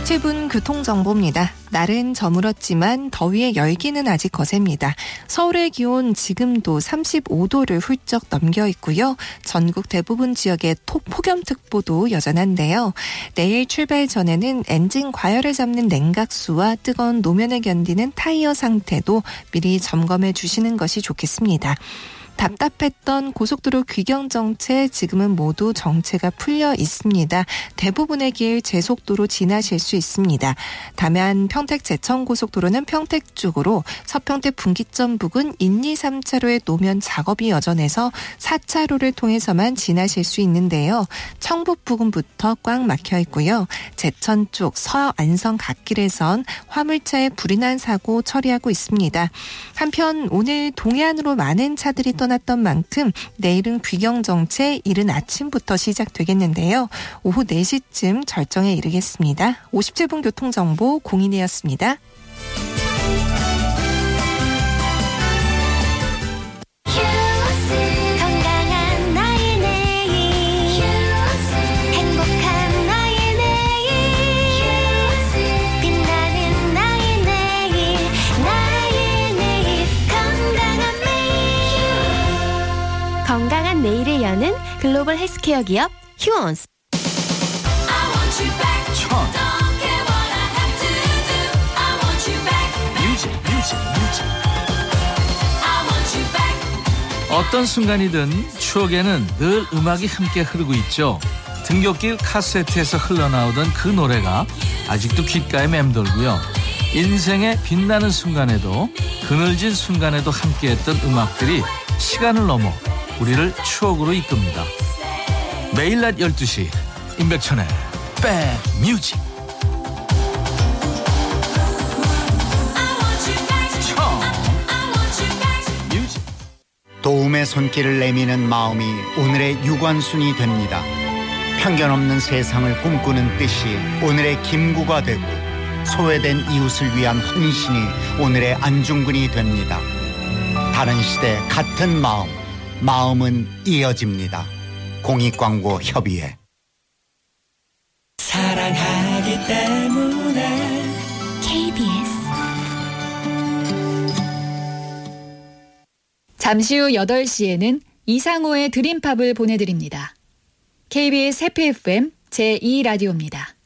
57분 교통정보입니다. 날은 저물었지만 더위의 열기는 아직 거셉니다. 서울의 기온 지금도 35도를 훌쩍 넘겨 있고요. 전국 대부분 지역에 폭염특보도 여전한데요. 내일 출발 전에는 엔진 과열을 잡는 냉각수와 뜨거운 노면을 견디는 타이어 상태도 미리 점검해 주시는 것이 좋겠습니다. 답답했던 고속도로 귀경 정체 지금은 모두 정체가 풀려 있습니다. 대부분의 길 제속도로 지나실 수 있습니다. 다만 평택 제천고속도로는 평택 쪽으로 서평택 분기점 부근 1, 2, 3차로의 노면 작업이 여전해서 4차로를 통해서만 지나실 수 있는데요. 청북 부근부터 꽉 막혀 있고요. 제천 쪽 서안성 갓길에선 화물차에 불이 난 사고 처리하고 있습니다. 한편 오늘 동해안으로 많은 차들이 떠났던 만큼 내일은 귀경 정체 이른 아침부터 시작되겠는데요. 오후 4시쯤 절정에 이르겠습니다. 57분 교통정보 공인이었습니다. 건강한 내일을 여는 글로벌 헬스케어 기업 휴원스. 어떤 순간이든 추억에는 늘 음악이 함께 흐르고 있죠. 등굣길 카세트에서 흘러나오던 그 노래가 아직도 귓가에 맴돌고요. 인생의 빛나는 순간에도 그늘진 순간에도 함께했던 음악들이 시간을 넘어 우리를 추억으로 이끕니다. 매일 낮 12시 임백천의 백뮤직. 도움의 손길을 내미는 마음이 오늘의 유관순이 됩니다. 편견 없는 세상을 꿈꾸는 뜻이 오늘의 김구가 되고, 소외된 이웃을 위한 헌신이 오늘의 안중근이 됩니다. 다른 시대 같은 마음은 이어집니다. 공익광고협의회. 사랑하기 때문에 KBS. 잠시 후 8시에는 이상호의 드림팝을 보내드립니다. KBS 해피 FM 제2라디오입니다.